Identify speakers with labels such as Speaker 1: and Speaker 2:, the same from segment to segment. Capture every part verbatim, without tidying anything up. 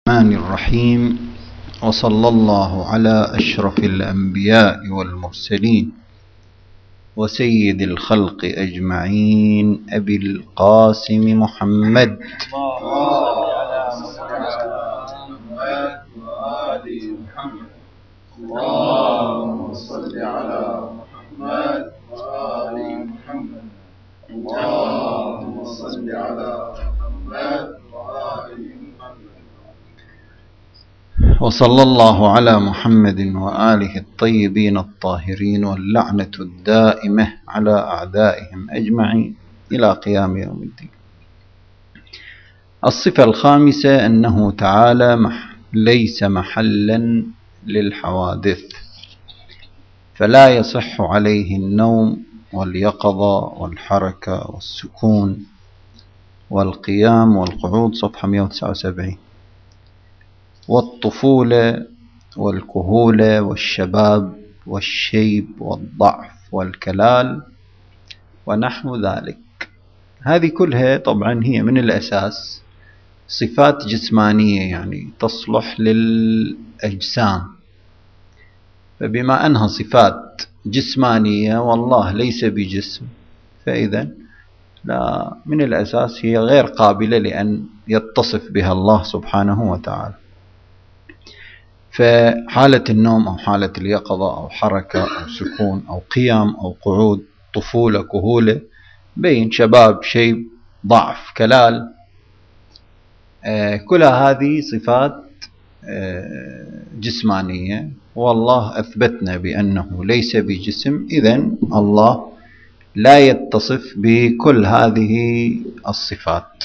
Speaker 1: الرحمن الرحيم. وصلى الله على أشرف الأنبياء والمرسلين وسيد الخلق أجمعين أبي القاسم محمد
Speaker 2: اللهم صل على محمد وآل محمد. اللهم صل على محمد وآل محمد.
Speaker 1: وصلى الله على محمد وآله الطيبين الطاهرين واللعنة الدائمة على أعدائهم أجمعين إلى قيام يوم الدين. الصفة الخامسة أنه تعالى ليس محلا للحوادث، فلا يصح عليه النوم واليقظة والحركة والسكون والقيام والقعود، صفحة مئة وتسعة وسبعين، والطفولة والكهولة والشباب والشيب والضعف والكلال ونحو ذلك. هذه كلها طبعا هي من الأساس صفات جسمانية، يعني تصلح للأجسام، فبما أنها صفات جسمانية والله ليس بجسم، فإذا لا من الأساس هي غير قابلة لأن يتصف بها الله سبحانه وتعالى. فحالة النوم أو حالة اليقظة أو حركة أو سكون أو قيام أو قعود، طفولة كهولة، بين شباب شيب ضعف كلال، آه كل هذه صفات آه جسمانية، والله أثبتنا بأنه ليس بجسم، إذن الله لا يتصف بكل هذه الصفات.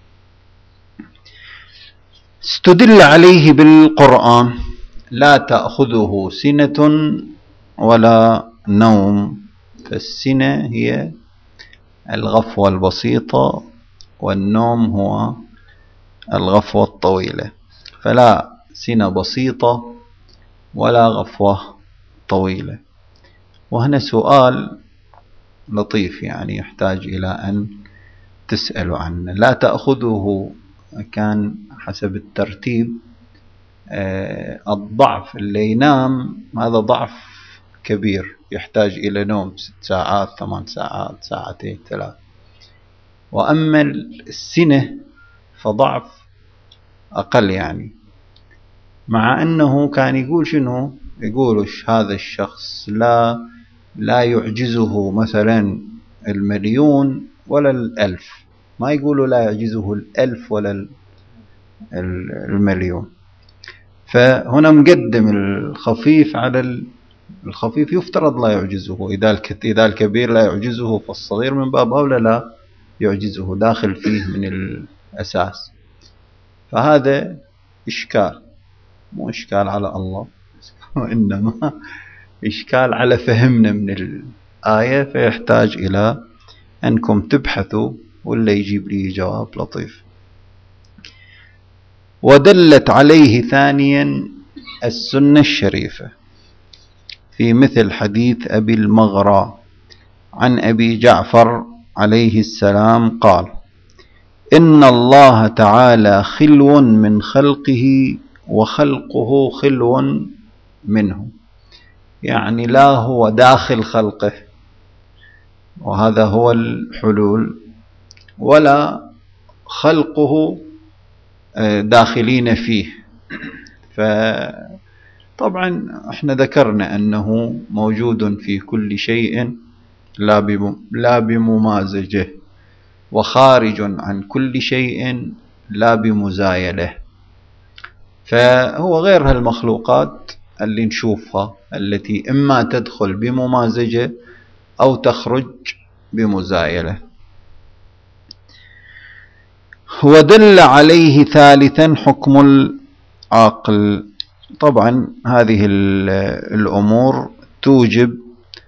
Speaker 1: استدل عليه بالقرآن: لا تأخذه سنة ولا نوم. فالسنة هي الغفوة البسيطة، والنوم هو الغفوة الطويلة، فلا سنة بسيطة ولا غفوة طويلة. وهنا سؤال لطيف يعني يحتاج إلى أن تسألوا عنه. لا تأخذه كان حسب الترتيب آه الضعف اللي ينام هذا ضعف كبير يحتاج إلى نوم ست ساعات ثمان ساعات ساعتين ثلاث. وأما السنة فضعف أقل، يعني مع أنه كان يقول شنو يقول هذا الشخص لا لا يعجزه مثلا المليون ولا الألف، ما يقولوا لا يعجزه الألف ولا المليون. فهنا مقدم الخفيف على الخفيف، يفترض لا يعجزه، إذا الكبير لا يعجزه فالصغير من باب أولى لا يعجزه، داخل فيه من الأساس. فهذا إشكال، مو إشكال على الله وإنما إشكال على فهمنا من الآية، فيحتاج إلى أنكم تبحثوا ولا يجيب لي جواب لطيف. ودلت عليه ثانيا السنة الشريفة في مثل حديث أبي المغرى عن أبي جعفر عليه السلام قال: إن الله تعالى خلو من خلقه وخلقه خلو منه، يعني لا هو داخل خلقه وهذا هو الحلول، ولا خلقه داخلين فيه. فطبعا احنا ذكرنا أنه موجود في كل شيء لا بممازجه، وخارج عن كل شيء لا بمزايله. فهو غير هالمخلوقات اللي نشوفها التي إما تدخل بممازجة أو تخرج بمزايلة. ودل عليه ثالثا حكم العقل. طبعا هذه الأمور توجب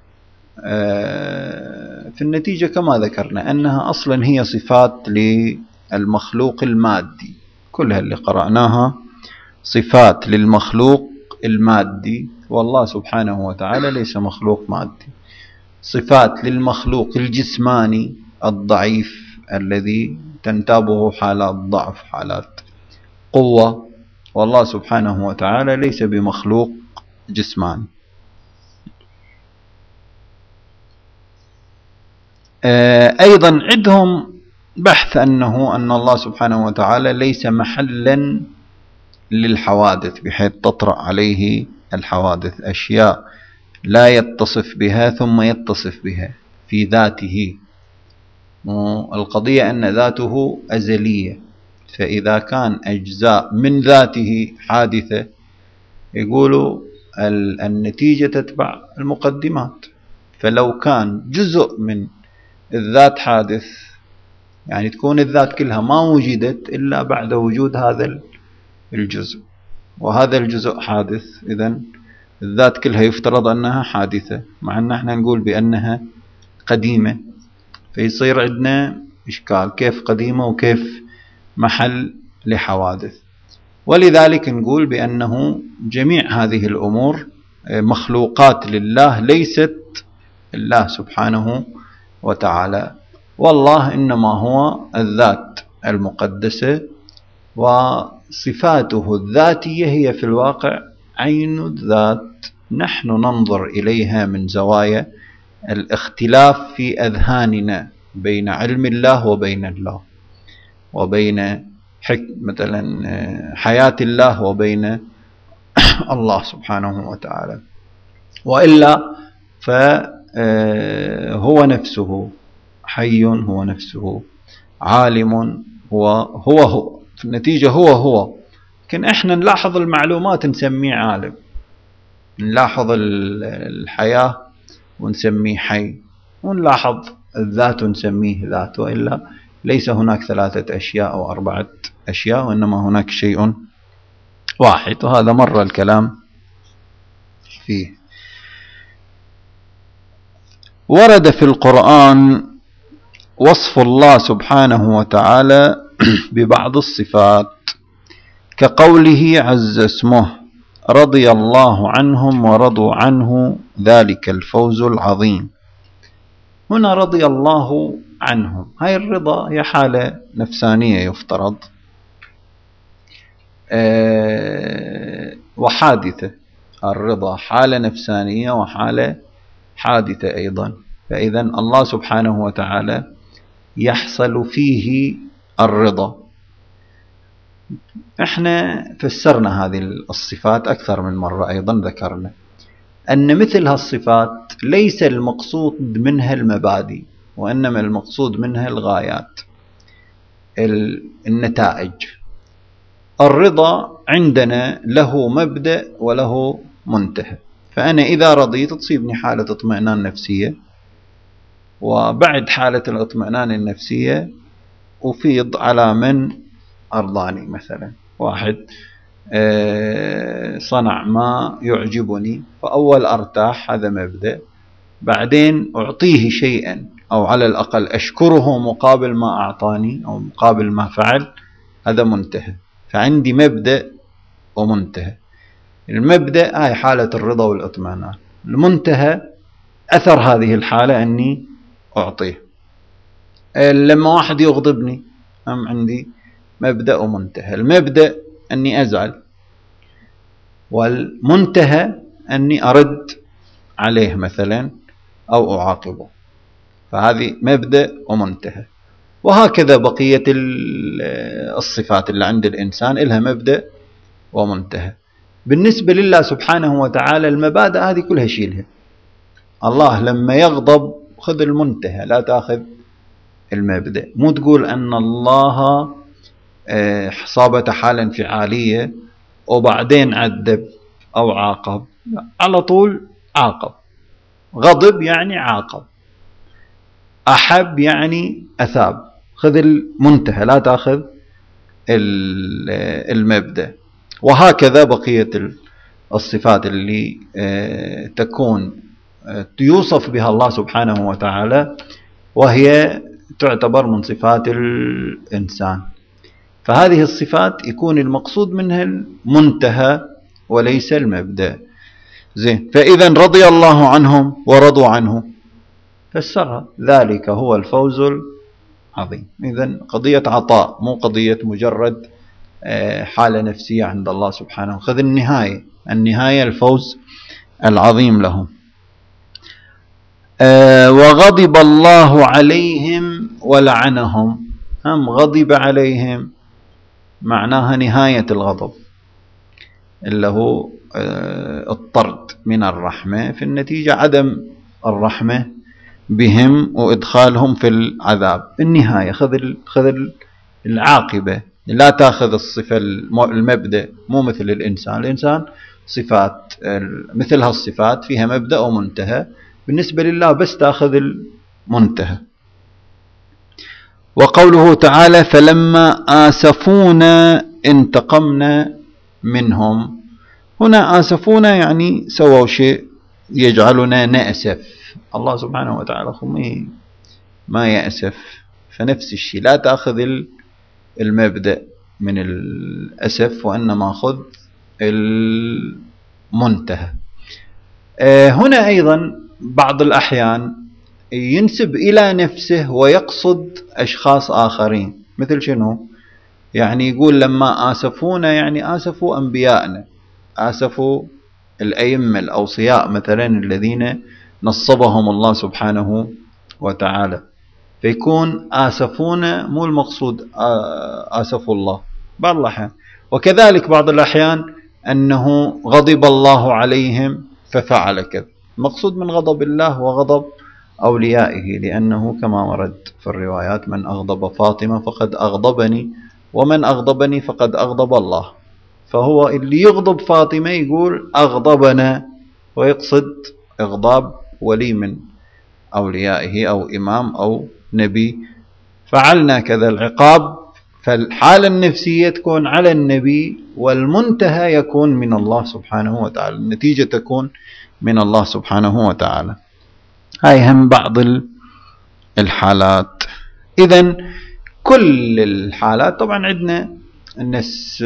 Speaker 1: في النتيجة كما ذكرنا أنها أصلا هي صفات للمخلوق المادي، كلها اللي قرأناها صفات للمخلوق المادي، والله سبحانه وتعالى ليس مخلوق مادي. صفات للمخلوق الجسماني الضعيف الذي تنتابه حالات ضعف، حالات قوة، والله سبحانه وتعالى ليس بمخلوق جسماني. أيضا عندهم بحث أنه أن الله سبحانه وتعالى ليس محلا للحوادث بحيث تطرأ عليه الحوادث، أشياء لا يتصف بها ثم يتصف بها في ذاته. القضية أن ذاته أزلية، فإذا كان أجزاء من ذاته حادثة يقولوا النتيجة تتبع المقدمات، فلو كان جزء من الذات حادث يعني تكون الذات كلها ما وجدت إلا بعد وجود هذا الجزء، وهذا الجزء حادث، إذن الذات كلها يفترض أنها حادثة، مع أن احنا نقول بأنها قديمة، فيصير عندنا إشكال كيف قديمة وكيف محل لحوادث. ولذلك نقول بأنه جميع هذه الأمور مخلوقات لله ليست الله سبحانه وتعالى، والله إنما هو الذات المقدسة، وصفاته الذاتية هي في الواقع عين الذات، نحن ننظر إليها من زوايا الاختلاف في أذهاننا بين علم الله وبين الله، وبين مثلا حياة الله وبين الله سبحانه وتعالى، وإلا فهو نفسه حي، هو نفسه عالم، هو هو هو في النتيجة هو هو، لكن احنا نلاحظ المعلومات نسميه عالم، نلاحظ الحياة ونسميه حي، ونلاحظ الذات ونسميه ذات، وإلا ليس هناك ثلاثة أشياء أو أربعة أشياء، وإنما هناك شيء واحد، وهذا مر الكلام فيه. ورد في القرآن وصف الله سبحانه وتعالى ببعض الصفات كقوله عز اسمه رضي الله عنهم ورضوا عنه ذلك الفوز العظيم. هنا رضي الله عنهم، هاي الرضا هي حالة نفسانية يفترض أه وحادثة، الرضا حالة نفسانية وحالة حادثة أيضا، فإذا الله سبحانه وتعالى يحصل فيه الرضا. احنا فسرنا هذه الصفات أكثر من مرة، أيضا ذكرنا أن مثل هالصفات ليس المقصود منها المبادئ، وإنما المقصود منها الغايات، النتائج. الرضا عندنا له مبدأ وله منتهى، فأنا إذا رضيت تصيبني حالة اطمئنان نفسية، وبعد حالة الاطمئنان النفسية أفيض على من أرضاني، مثلا واحد صنع ما يعجبني فأول أرتاح، هذا مبدأ، بعدين أعطيه شيئا أو على الأقل أشكره مقابل ما أعطاني أو مقابل ما فعل، هذا منتهى. فعندي مبدأ ومنتهى. المبدأ هاي حالة الرضا والإطمئنان، المنتهى أثر هذه الحالة أني أعطيه. لما واحد يغضبني هم عندي مبدأ ومنتهى، المبدأ أني أزعل، والمنتهى أني أرد عليه مثلا أو أعاقبه، فهذه مبدأ ومنتهى. وهكذا بقية الصفات اللي عند الإنسان إلها مبدأ ومنتهى. بالنسبة لله سبحانه وتعالى المبادئ هذه كلها شيلها. الله لما يغضب خذ المنتهى، لا تأخذ المبدأ. مو تقول أن الله صابت حالة انفعالية وبعدين عذب أو عاقب، على طول عاقب. غضب يعني عاقب، أحب يعني أثاب. خذ المنتهى لا تأخذ المبدأ. وهكذا بقية الصفات اللي تكون يوصف بها الله سبحانه وتعالى وهي تعتبر من صفات الإنسان، فهذه الصفات يكون المقصود منها المنتهى وليس المبدأ. زين، فإذا رضي الله عنهم ورضوا عنه، فسرها ذلك هو الفوز العظيم. إذن قضية عطاء، مو قضية مجرد حالة نفسية عند الله سبحانه. خذ النهاية، النهاية الفوز العظيم لهم. وغضب الله عليهم ولعنهم، هم غضب عليهم معناها نهاية الغضب اللي هو الطرد من الرحمة، في النتيجة عدم الرحمة بهم وإدخالهم في العذاب. النهاية خذ خذ العاقبة، لا تأخذ الصفة المبدأ، مو مثل الإنسان. الإنسان صفات مثل هالصفات فيها مبدأ ومنتهى، بالنسبة لله بس تأخذ المنتهى. وقوله تعالى فلما آسفونا انتقمنا منهم، هنا آسفونا يعني سووا شيء يجعلنا نأسف. الله سبحانه وتعالى ما يأسف، فنفس الشيء لا تأخذ المبدأ من الأسف، وإنما خذ المنتهى. هنا أيضا بعض الأحيان ينسب إلى نفسه ويقصد أشخاص آخرين، مثل شنو؟ يعني يقول لما آسفونا يعني آسفوا أنبياءنا، آسفوا الأئمة الأوصياء مثلا الذين نصبهم الله سبحانه وتعالى، فيكون آسفونا مو المقصود آسفوا الله بعض الأحيان. وكذلك بعض الأحيان أنه غضب الله عليهم ففعل كذا، المقصود من غضب الله وغضب أوليائه، لأنه كما ورد في الروايات من أغضب فاطمة فقد أغضبني ومن أغضبني فقد أغضب الله. فهو اللي يغضب فاطمة يقول أغضبنا، ويقصد إغضاب ولي من أوليائه أو إمام أو نبي. فعلنا كذا العقاب، فالحالة النفسية تكون على النبي، والمنتهى يكون من الله سبحانه وتعالى، النتيجة تكون من الله سبحانه وتعالى. هاي هم بعض الحالات. إذن كل الحالات طبعا عندنا الناس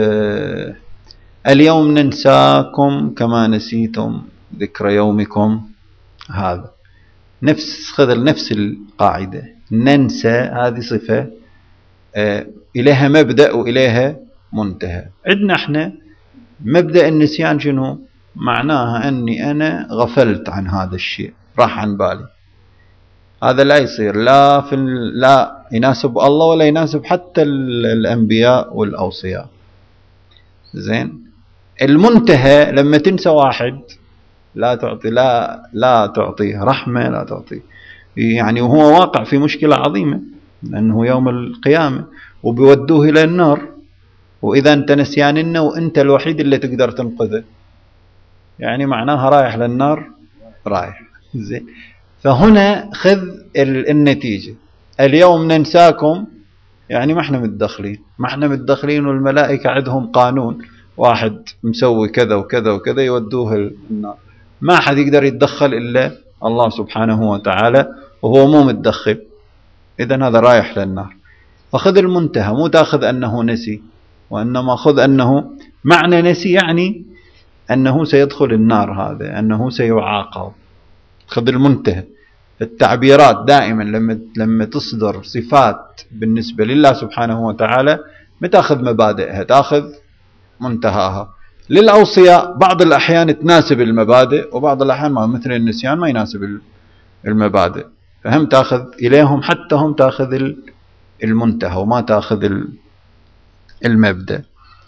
Speaker 1: اليوم ننساكم كما نسيتم ذكر يومكم هذا، نفس خذ نفس القاعدة، ننسى هذه صفة إليها مبدأ وإليها منتهى. عندنا احنا مبدأ النسيان شنو؟ معناها أني أنا غفلت عن هذا الشيء، راح عن بالي. هذا لا يصير، لا في لا يناسب الله ولا يناسب حتى الأنبياء والأوصياء. زين، المنتهى لما تنسى واحد لا تعطي لا لا تعطيه رحمة، لا تعطيه يعني، وهو واقع في مشكلة عظيمة، لأنه يوم القيامة وبيودوه إلى النار، وإذا أنت نسياننا وأنت الوحيد اللي تقدر تنقذه، يعني معناها رايح للنار رايح. زين، فهنا خذ النتيجة. اليوم ننساكم يعني ما احنا متدخلين، ما احنا متدخلين، والملائكة عندهم قانون، واحد مسوي كذا وكذا وكذا يودوه النار، ما حد يقدر يتدخل إلا الله سبحانه وتعالى، وهو مو متدخل، إذن هذا رايح للنار. فخذ المنتهى، مو تأخذ أنه نسي، وإنما خذ أنه معنى نسي يعني أنه سيدخل النار، هذا أنه سيعاقب. خذ المنتهى. التعبيرات دائما لما لما تصدر صفات بالنسبة لله سبحانه وتعالى ما تأخذ مبادئها، تأخذ منتهاها. للأوصياء بعض الأحيان تناسب المبادئ، وبعض الأحيان مثل النسيان ما يناسب المبادئ، فهم تأخذ إليهم حتى هم تأخذ المنتهى وما تأخذ المبدأ.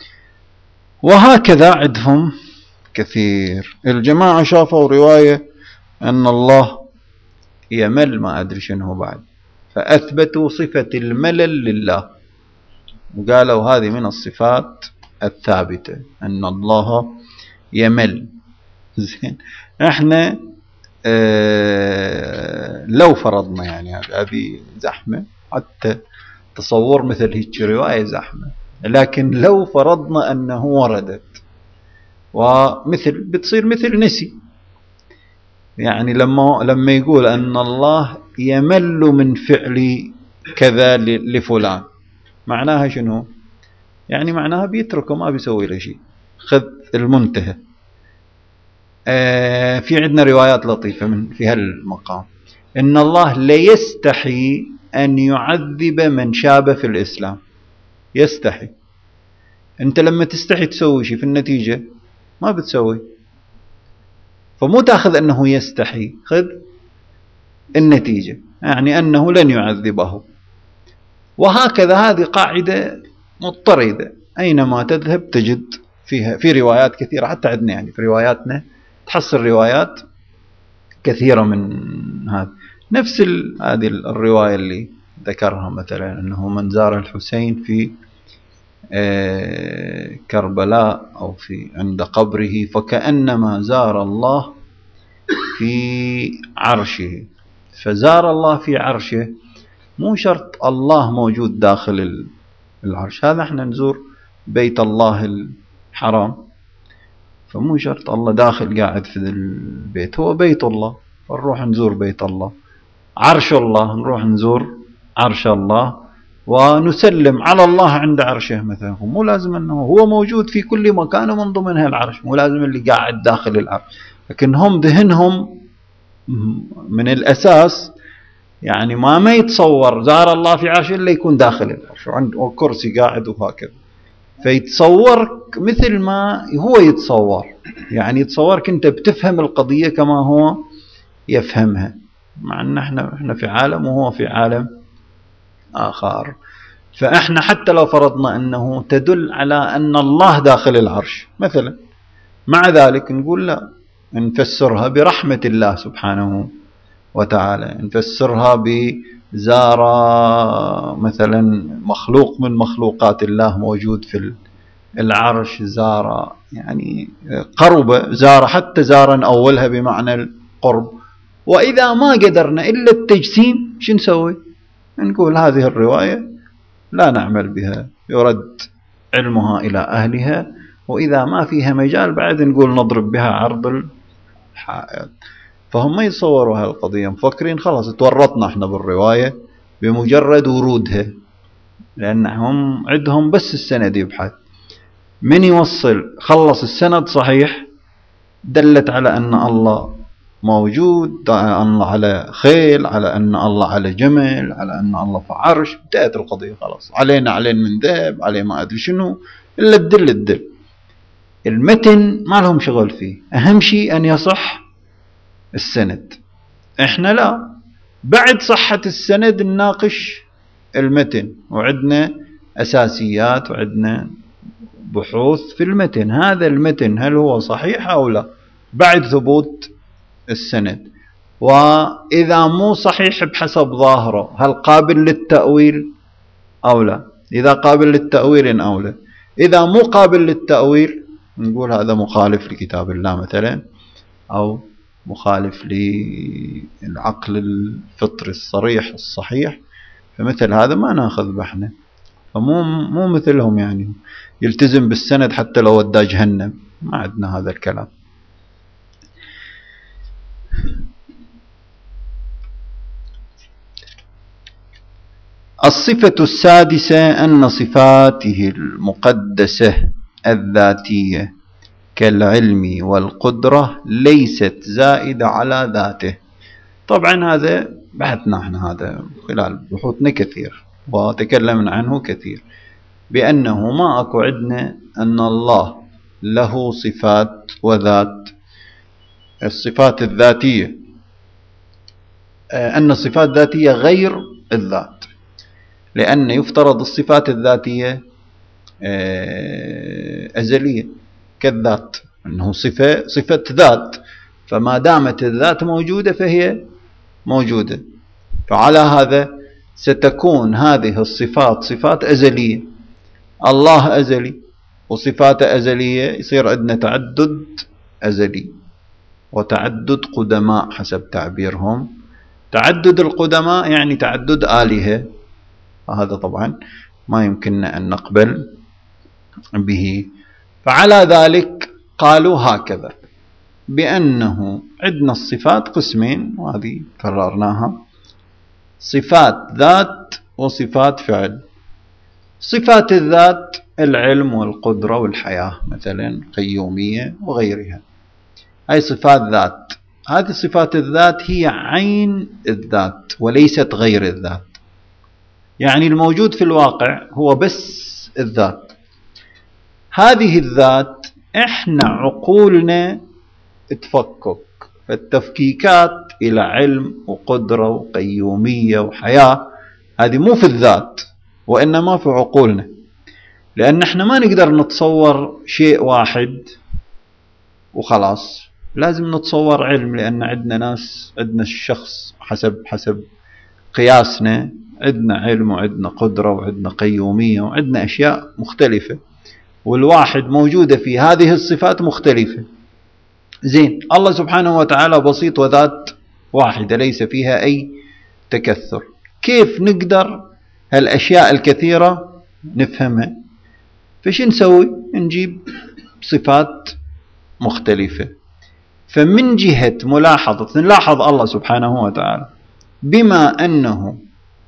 Speaker 1: وهكذا عندهم كثير. الجماعة شافوا رواية أن الله يمل، ما أدري شنو بعد، فأثبتوا صفة الملل لله، وقالوا هذه من الصفات الثابتة أن الله يمل. زين، احنا اه لو فرضنا يعني هذه زحمة، حتى تصور مثل هيك رواية زحمة، لكن لو فرضنا أنه وردت ومثل بتصير مثل نسي، يعني لما لما يقول أن الله يمل من فعل كذا لفلان، معناها شنو؟ يعني معناها بيتركه ما بيسوي له شيء. خذ المنتهى. آه في عندنا روايات لطيفة من في هالمقام، إن الله لا يستحي أن يعذب من شاب في الإسلام، يستحي. أنت لما تستحي تسوي شيء في النتيجة ما بتسوي، فمو تأخذ أنه يستحي، خذ النتيجة، يعني أنه لن يعذبه. وهكذا هذه قاعدة مضطردة، أينما تذهب تجد فيها في روايات كثيرة، حتى عندنا يعني في رواياتنا تحصل روايات كثيرة من هذا. نفس هذه الرواية اللي ذكرها مثلا أنه من زار الحسين في كربلاء أو في عند قبره فكأنما زار الله في عرشه. فزار الله في عرشه مو شرط الله موجود داخل العرش، هذا احنا نزور بيت الله الحرام، فمو شرط الله داخل قاعد في البيت، هو بيت الله فنروح نزور بيت الله. عرش الله نروح نزور عرش الله ونسلم على الله عند عرشه مثلا، مو لازم أنه هو موجود في كل مكان ومن ضمنها العرش، مو لازم اللي قاعد داخل العرش، لكن هم ذهنهم من الأساس يعني ما ما يتصور زار الله في عرشه إلا يكون داخل العرش وعنده كرسي قاعد وهكذا، فيتصورك مثل ما هو يتصور، يعني يتصورك أنت بتفهم القضية كما هو يفهمها، مع أن احنا احنا في عالم وهو في عالم آخر. فإحنا حتى لو فرضنا أنه تدل على أن الله داخل العرش مثلا، مع ذلك نقول لا، نفسرها برحمة الله سبحانه وتعالى، نفسرها بزار مثلا مخلوق من مخلوقات الله موجود في العرش، زار يعني قرب، زار حتى زارا أولها بمعنى القرب. وإذا ما قدرنا إلا التجسيم شو نسوي؟ نقول هذه الرواية لا نعمل بها، يرد علمها إلى أهلها، وإذا ما فيها مجال بعد نقول نضرب بها عرض الحائط. فهم ما يتصوروا هالقضية، مفكرين خلاص تورطنا احنا بالرواية بمجرد ورودها، لأنهم عندهم بس السند يبحث، من يوصل خلص السند صحيح دلت على أن الله موجود، على أن الله على خيل، على أن الله على جمل، على أن الله في عرش، انتهت القضية خلاص، علينا علين من ذهب، عليه ما أدري شنو، إلا الدل الدل. المتن ما لهم شغل فيه، أهم شيء أن يصح السند. إحنا لا، بعد صحة السند نناقش المتن، وعندنا أساسيات وعندنا بحوث في المتن، هذا المتن هل هو صحيح أو لا بعد ثبوت السند. وإذا مو صحيح بحسب ظاهره هل قابل للتأويل أو لا، إذا قابل للتأويل أو لا، إذا مو قابل للتأويل نقول هذا مخالف لكتاب الله مثلا، أو مخالف للعقل الفطري الصريح الصحيح، فمثل هذا ما ناخذ بحنا. فمو مو مثلهم يعني يلتزم بالسند حتى لو ودى جهنم، ما عندنا هذا الكلام. الصفة السادسة أن صفاته المقدسة الذاتية كالعلم والقدرة ليست زائدة على ذاته. طبعا هذا بحثنا احنا هذا خلال بحوثنا كثير وتكلمنا عنه كثير، بأنه ما أكو عندنا أن الله له صفات وذات. الصفات الذاتية أن الصفات الذاتية غير الذات، لأن يفترض الصفات الذاتية أزلية كالذات، أنه صفة صفة ذات، فما دامت الذات موجودة فهي موجودة، فعلى هذا ستكون هذه الصفات صفات أزلية. الله أزلي وصفات أزلية، يصير عندنا تعدد أزلي وتعدد قدماء حسب تعبيرهم. تعدد القدماء يعني تعدد آلهة، هذا طبعا ما يمكننا أن نقبل به. فعلى ذلك قالوا هكذا، بأنه عندنا الصفات قسمين وهذه كررناها، صفات ذات وصفات فعل. صفات الذات العلم والقدرة والحياة مثلا، قيومية وغيرها، هاي صفات ذات. هذه صفات الذات هي عين الذات وليست غير الذات، يعني الموجود في الواقع هو بس الذات. هذه الذات احنا عقولنا تفكك، فالتفكيكات إلى علم وقدرة وقيومية وحياة هذه مو في الذات وإنما في عقولنا، لأن احنا ما نقدر نتصور شيء واحد وخلاص، لازم نتصور علم، لأن عندنا ناس، عندنا الشخص حسب حسب قياسنا عندنا علم وعندنا قدرة وعندنا قيومية وعندنا أشياء مختلفة، والواحد موجودة في هذه الصفات مختلفة. زين، الله سبحانه وتعالى بسيط وذات واحدة ليس فيها أي تكثر، كيف نقدر هالأشياء الكثيرة نفهمها؟ فش نسوي؟ نجيب صفات مختلفة. فمن جهة ملاحظة نلاحظ الله سبحانه وتعالى بما أنه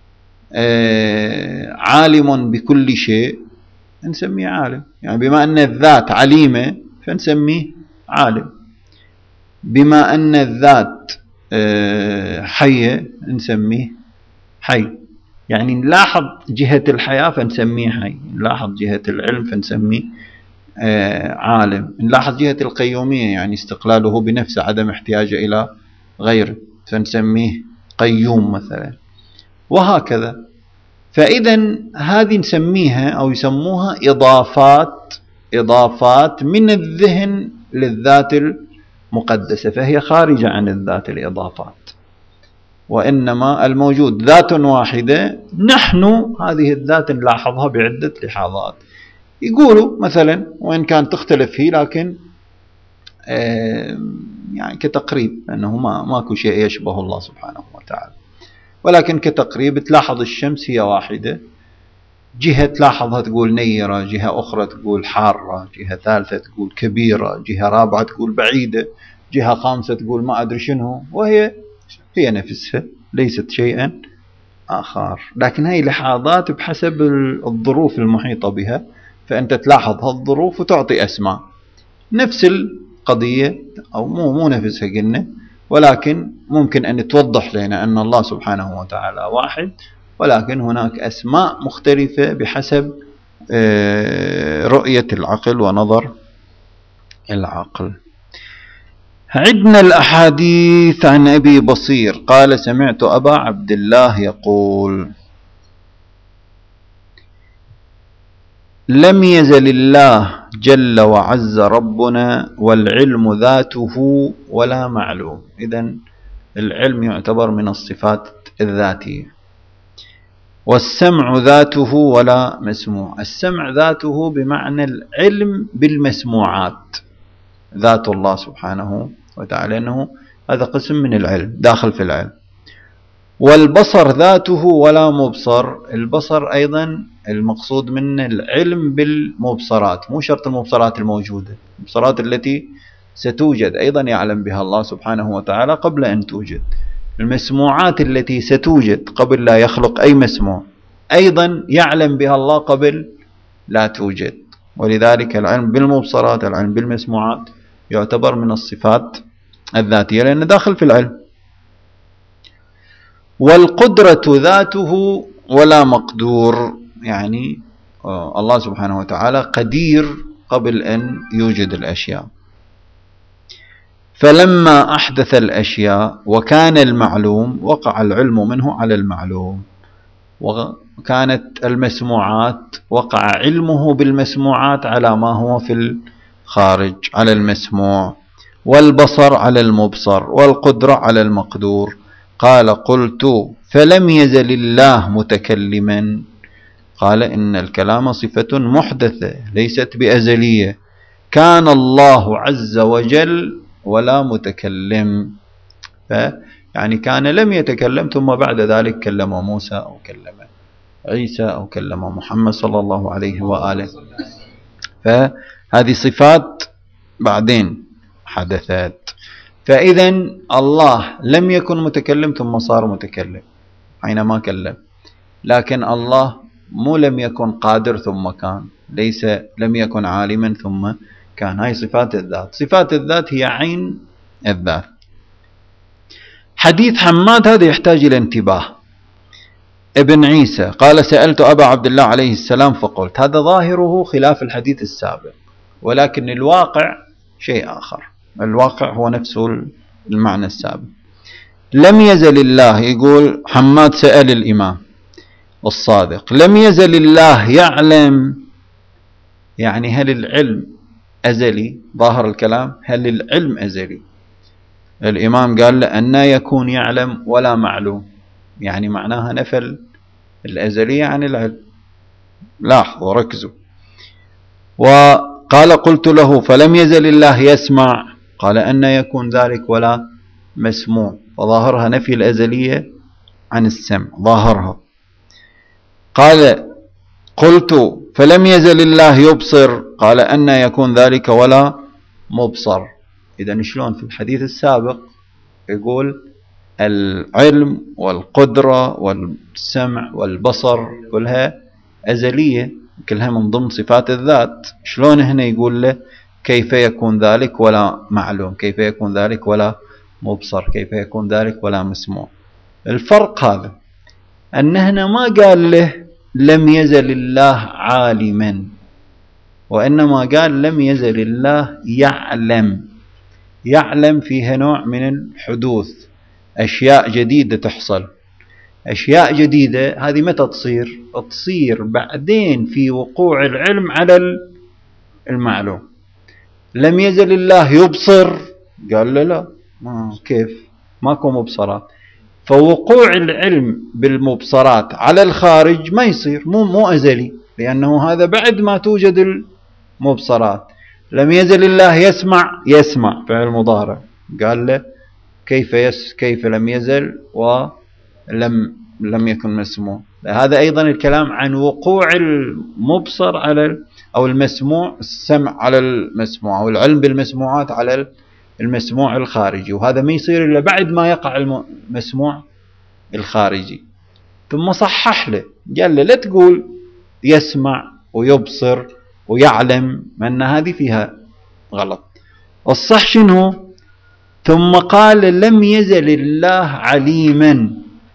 Speaker 1: عالم بكل شيء نسميه عالم، يعني بما أن الذات عليمة فنسميه عالم، بما أن الذات حية نسميه حي، يعني نلاحظ جهة الحياة فنسميه حي، نلاحظ جهة العلم فنسميه عالم، نلاحظ جهة القيومية يعني استقلاله بنفسه عدم احتياجه إلى غيره فنسميه قيوم مثلا، وهكذا. فإذا هذه نسميها أو يسموها إضافات إضافات من الذهن للذات المقدسة، فهي خارجة عن الذات الإضافات، وإنما الموجود ذات واحدة، نحن هذه الذات نلاحظها بعدة لحاظات. يقولوا مثلا وإن كان تختلف هي لكن يعني كتقريب، لأنه ما ماكو شيء يشبه الله سبحانه وتعالى، ولكن كتقريب تلاحظ الشمس هي واحدة، جهة تلاحظها تقول نيرة، جهة أخرى تقول حارة، جهة ثالثة تقول كبيرة، جهة رابعة تقول بعيدة، جهة خامسة تقول ما أدري شنو، وهي هي نفسها ليست شيئا آخر، لكن هي لحاظات بحسب الظروف المحيطة بها، فأنت تلاحظ هالظروف وتعطي أسماء. نفس القضية أو مو مو نفسها قلنا، ولكن ممكن أن توضح لنا أن الله سبحانه وتعالى واحد، ولكن هناك أسماء مختلفة بحسب رؤية العقل ونظر العقل. عندنا الأحاديث عن أبي بصير قال سمعت أبا عبد الله يقول لم يزل الله جل وعز ربنا والعلم ذاته ولا معلوم. إذن العلم يعتبر من الصفات الذاتية، والسمع ذاته ولا مسموع. السمع ذاته بمعنى العلم بالمسموعات، ذات الله سبحانه وتعالى أنه هذا قسم من العلم داخل في العلم. والبصر ذاته ولا مبصر، البصر أيضا المقصود من العلم بالمبصرات، مو شرط المبصرات الموجودة، المبصرات التي ستوجد أيضا يعلم بها الله سبحانه وتعالى قبل أن توجد. المسموعات التي ستوجد قبل لا يخلق أي مسموع أيضا يعلم بها الله قبل لا توجد، ولذلك العلم بالمبصرات العلم بالمسموعات يعتبر من الصفات الذاتية لأنه داخل في العلم. والقدرة ذاته ولا مقدور، يعني الله سبحانه وتعالى قدير قبل أن يوجد الأشياء، فلما أحدث الأشياء وكان المعلوم وقع العلم منه على المعلوم، وكانت المسموعات وقع علمه بالمسموعات على ما هو في الخارج على المسموع، والبصر على المبصر، والقدرة على المقدور. قال قلت فلم يزل الله متكلما؟ قال إن الكلام صفة محدثة ليست بأزلية، كان الله عز وجل ولا متكلم، يعني كان لم يتكلم ثم بعد ذلك كلم موسى أو كلم عيسى أو كلم محمد صلى الله عليه وآله، فهذه صفات بعدين حدثت. فإذا الله لم يكن متكلم ثم صار متكلم حينما كلم، لكن الله مو لم يكن قادر ثم كان، ليس لم يكن عالما ثم كان. هاي صفات الذات، صفات الذات هي عين الذات. حديث حماد هذا يحتاج إلى انتباه. ابن عيسى قال سألت أبا عبد الله عليه السلام فقلت، هذا ظاهره خلاف الحديث السابق. ولكن الواقع شيء آخر. الواقع هو نفسه المعنى السابق. لم يزل الله، يقول حماد سأل الإمام الصادق، لم يزل الله يعلم، يعني هل العلم أزلي؟ ظاهر الكلام هل العلم أزلي؟ الإمام قال له أن يكون يعلم ولا معلوم، يعني معناها نفل الأزلية عن العلم. لاحظوا ركزوا. وقال قلت له فلم يزل الله يسمع، قال أن يكون ذلك ولا مسموع، فظاهرها نفي الأزلية عن السمع ظاهرها. قال قلت فلم يزل الله يبصر، قال أن يكون ذلك ولا مبصر. إذن شلون في الحديث السابق يقول العلم والقدرة والسمع والبصر كلها أزلية، كلها من ضمن صفات الذات، شلون هنا يقول له كيف يكون ذلك ولا معلوم، كيف يكون ذلك ولا مبصر، كيف يكون ذلك ولا مسموع؟ الفرق هذا أن هنا ما قال له لم يزل الله عالما، وإنما قال لم يزل الله يعلم. يعلم فيها نوع من الحدوث، أشياء جديدة تحصل. أشياء جديدة هذه متى تصير؟ تصير بعدين في وقوع العلم على المعلوم. لم يزل الله يبصر، قال له لا، ما كيف ماكو مبصرات، فوقوع العلم بالمبصرات على الخارج ما يصير، مو مو أزلي، لأنه هذا بعد ما توجد المبصرات. لم يزل الله يسمع، يسمع فعل مضارع، قال له كيف يس كيف لم يزل ولم لم يكن مسموع. هذا أيضا الكلام عن وقوع المبصر على أو المسموع، السمع على المسموع أو العلم بالمسموعات على المسموع الخارجي، وهذا ما يصير إلا بعد ما يقع المسموع الخارجي. ثم صحح له قال له لا تقول يسمع ويبصر ويعلم، أن هذه فيها غلط. الصح شنو؟ ثم قال لم يزل الله عليما،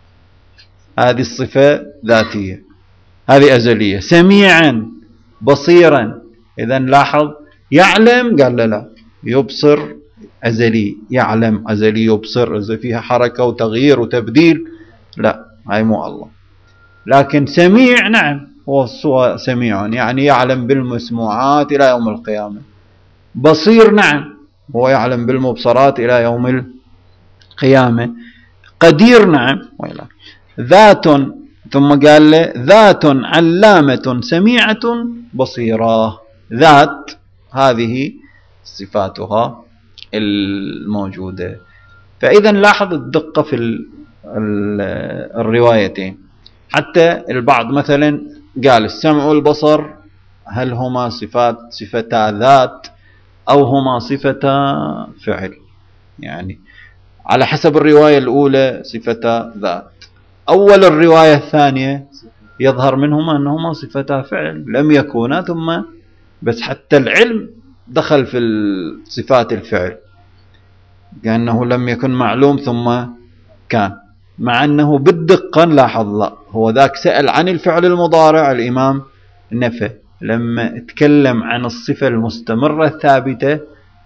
Speaker 1: هذه الصفة ذاتية، هذه أزلية. سميعا بصيرا، إذن لاحظ يعلم قال لا لا، يبصر أزلي، يعلم أزلي، يبصر إذا فيها حركة وتغيير وتبديل، لا هاي مو الله. لكن سميع نعم هو سميع، يعني يعلم بالمسموعات إلى يوم القيامة. بصير نعم هو يعلم بالمبصرات إلى يوم القيامة. قدير نعم. ذات، ثم قال له ذات علامة سميعة بصيرة، ذات هذه صفاتها الموجودة. فإذا لاحظ الدقة في الروايتين. حتى البعض مثلا قال السمع والبصر هل هما صفات صفتا ذات أو هما صفتا فعل، يعني على حسب الرواية الأولى صفتا ذات، أول الرواية الثانية يظهر منهما أنهما صفتا فعل لم يكونا، ثم بس حتى العلم دخل في صفات الفعل، كأنه لم يكن معلوم ثم كان، مع أنه بالدقة لاحظ لا، هو ذاك سأل عن الفعل المضارع الإمام نفى، لما اتكلم عن الصفة المستمرة الثابتة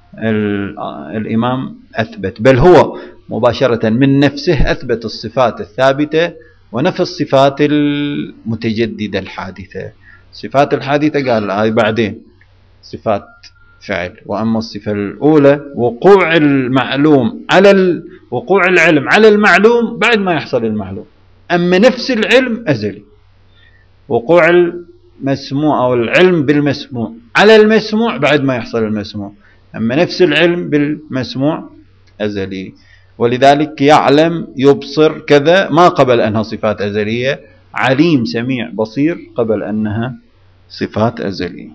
Speaker 1: الإمام أثبت، بل هو مباشرة من نفسه أثبت الصفات الثابتة ونفى الصفات المتجددة الحادثة. صفات الحادثة قال هاي بعدين صفات فعل، وأما الصفة الأولى وقوع المعلوم على ال... وقوع العلم على المعلوم بعد ما يحصل المعلوم، أما نفس العلم أزلي. وقوع المسموع أو العلم بالمسموع على المسموع بعد ما يحصل المسموع، أما نفس العلم بالمسموع أزلي. ولذلك يعلم يبصر كذا ما قبل أنها صفات أزلية، عليم سميع بصير قبل أنها صفات أزلية.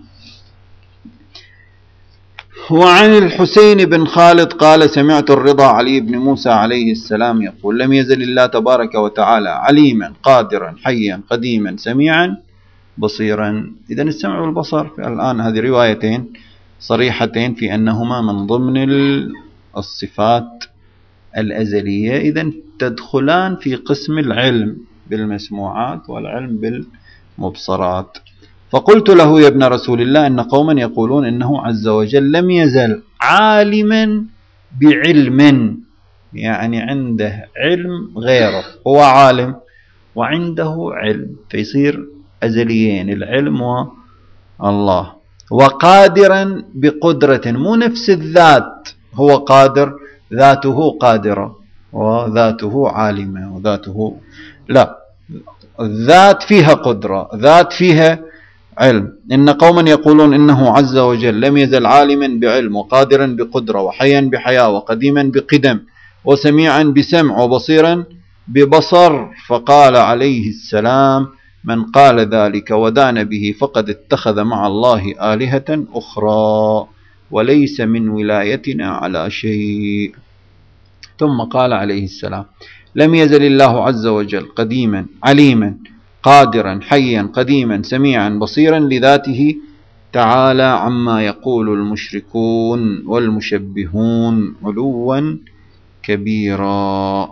Speaker 1: وعن الحسين بن خالد قال سمعت الرضا علي بن موسى عليه السلام يقول لم يزل الله تبارك وتعالى عليما قادرا حيا قديما سميعا بصيرا. إذن السمع والبصر الآن هذه روايتين صريحتين في أنهما من ضمن الصفات الأزلية، إذن تدخلان في قسم العلم بالمسموعات والعلم بالمبصرات. فقلت له يا ابن رسول الله إن قوما يقولون إنه عز وجل لم يزل عالما بعلم، يعني عنده علم غيره، هو عالم وعنده علم، فيصير أزليين العلم والله. وقادرا بقدرة، مو نفس الذات، هو قادر ذاته قادرة وذاته عالمة وذاته لا، الذات فيها قدرة، ذات فيها علم. إن قوما يقولون إنه عز وجل لم يزل عالما بعلم وقادرا بقدرة وحيا بحياة وقديما بقدم وسميعا بسمع وبصيرا ببصر. فقال عليه السلام من قال ذلك ودان به فقد اتخذ مع الله آلهة أخرى وليس من ولايتنا على شيء. ثم قال عليه السلام لم يزل الله عز وجل قديما عليما قادرا حيا قديما سميعا بصيرا لذاته تعالى عما يقول المشركون والمشبهون علوا كبيرا.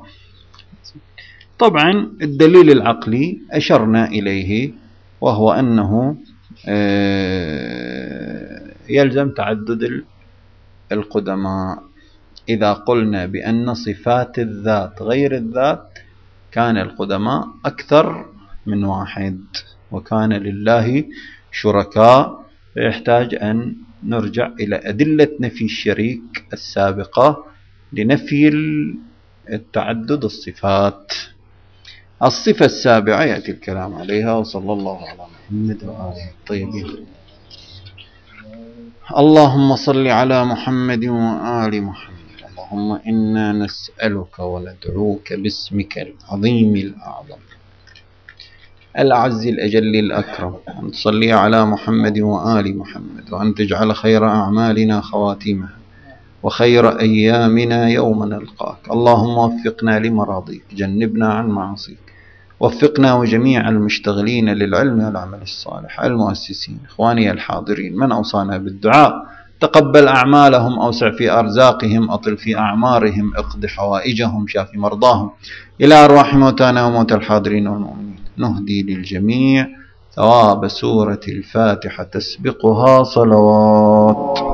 Speaker 1: طبعا الدليل العقلي أشرنا إليه، وهو أنه يلزم تعدد القدماء. إذا قلنا بأن صفات الذات غير الذات كان القدماء أكثر من واحد، وكان لله شركاء، فيحتاج أن نرجع إلى أدلة نفي الشريك السابقة لنفي التعدد الصفات. الصفة السابعة يأتي الكلام عليها، وصلى الله على محمد وآله الطيبين. اللهم صل على محمد وآل محمد. اللهم إنا نسألك وندعوك باسمك العظيم الأعظم الأعز الأجل الأكرم أن تصلي على محمد وآل محمد، وأن تجعل خير أعمالنا خواتيمها وخير أيامنا يوم نلقاك. اللهم وفقنا لمراضيك، جنبنا عن معاصيك، وفقنا وجميع المشتغلين للعلم والعمل الصالح، المؤسسين، إخواني الحاضرين، من أوصانا بالدعاء، تقبل أعمالهم، أوسع في أرزاقهم، أطل في أعمارهم، اقض حوائجهم، شاف مرضاهم، إلى أرواح موتانا وموت الحاضرين والمؤمنين. نهدي للجميع ثواب سورة الفاتحة تسبقها صلوات.